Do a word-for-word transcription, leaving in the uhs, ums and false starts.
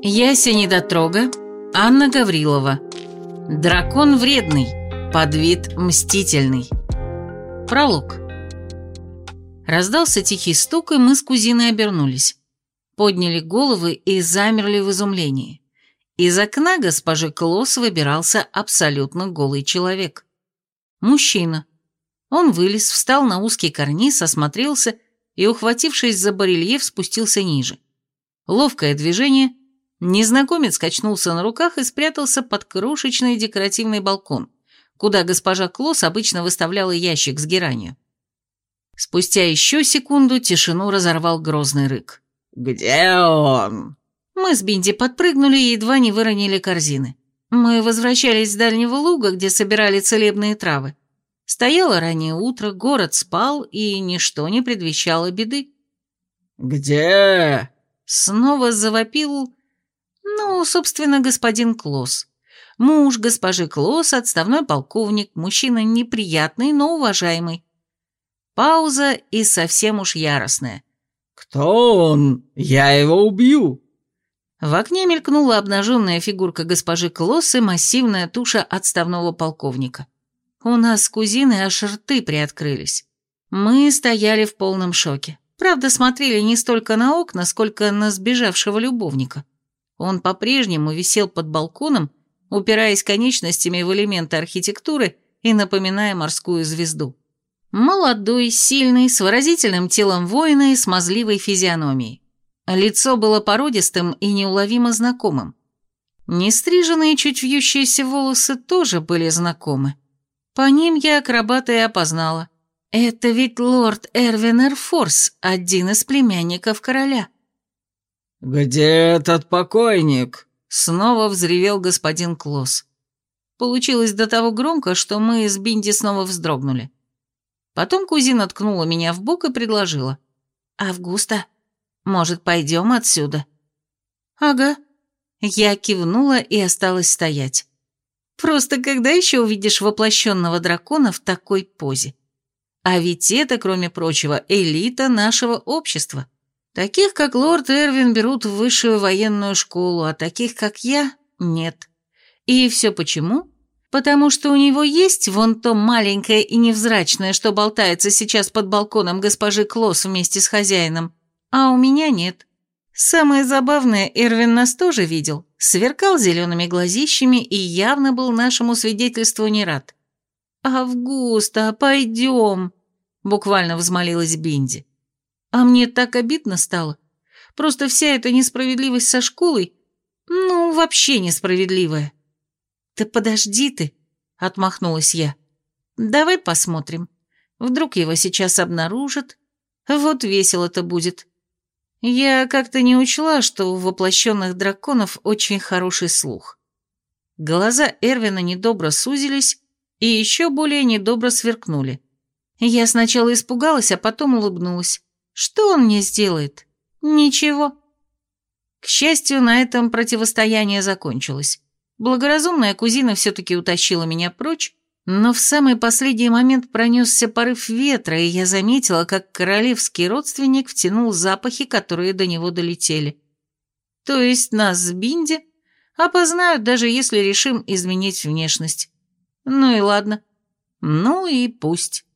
Яся недотрога, Анна Гаврилова. Дракон вредный, подвид мстительный. Пролог. Раздался тихий стук, и мы с кузиной обернулись. Подняли головы и замерли в изумлении. Из окна госпожи Клосс выбирался абсолютно голый человек. Мужчина. Он вылез, встал на узкий карниз, осмотрелся и, ухватившись за барельеф, спустился ниже. Ловкое движение. Незнакомец качнулся на руках и спрятался под крошечный декоративный балкон, куда госпожа Клосс обычно выставляла ящик с геранью. Спустя еще секунду тишину разорвал грозный рык. «Где он?» Мы с Бинди подпрыгнули и едва не выронили корзины. Мы возвращались с дальнего луга, где собирали целебные травы. Стояло раннее утро, город спал, и ничто не предвещало беды. «Где?» Снова завопил... Ну, собственно, господин Клосс. Муж госпожи Клосс, отставной полковник, мужчина неприятный, но уважаемый. Пауза и совсем уж яростная. «Кто он? Я его убью!» В окне мелькнула обнаженная фигурка госпожи Клосс и массивная туша отставного полковника. У нас с кузиной аж рты приоткрылись. Мы стояли в полном шоке. Правда, смотрели не столько на окна, сколько на сбежавшего любовника. Он по-прежнему висел под балконом, упираясь конечностями в элементы архитектуры и напоминая морскую звезду. Молодой, сильный, с выразительным телом воина и смазливой физиономией. Лицо было породистым и неуловимо знакомым. Нестриженные, чуть вьющиеся волосы тоже были знакомы. По ним я акробата и опознала. Это ведь лорд Эрвин Эрфорс, один из племянников короля. «Где этот покойник?» Снова взревел господин Клосс. Получилось до того громко, что мы с Бинди снова вздрогнули. Потом кузина ткнула меня в бок и предложила. «Августа, может, пойдем отсюда?» «Ага». Я кивнула и осталась стоять. Просто когда еще увидишь воплощенного дракона в такой позе? А ведь это, кроме прочего, элита нашего общества. Таких, как лорд Эрвин, берут в высшую военную школу, а таких, как я, нет. И все почему? Потому что у него есть вон то маленькое и невзрачное, что болтается сейчас под балконом госпожи Клосс вместе с хозяином, а у меня нет. Самое забавное, Эрвин нас тоже видел, сверкал зелеными глазищами и явно был нашему свидетельству не рад. «Августа, пойдем!» — буквально взмолилась Бинди. А мне так обидно стало. Просто вся эта несправедливость со школой, ну, вообще несправедливая. «Да подожди ты», — отмахнулась я. «Давай посмотрим. Вдруг его сейчас обнаружат. Вот весело-то будет». Я как-то не учла, что у воплощенных драконов очень хороший слух. Глаза Эрвина недобро сузились и еще более недобро сверкнули. Я сначала испугалась, а потом улыбнулась. Что он мне сделает? Ничего. К счастью, на этом противостояние закончилось. Благоразумная кузина все-таки утащила меня прочь, но в самый последний момент пронесся порыв ветра, и я заметила, как королевский родственник втянул запахи, которые до него долетели. То есть нас с Бинди опознают, даже если решим изменить внешность. Ну и ладно. Ну и пусть.